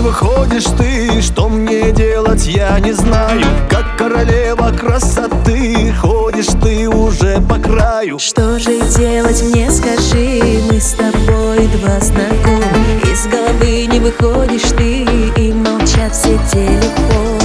выходишь ты. Что мне делать, я не знаю. Как королева красоты ходишь ты уже по краю. Что же делать мне, скажи? Мы с тобой два знакомы. Из головы не выходишь ты, и молчат все телефоны.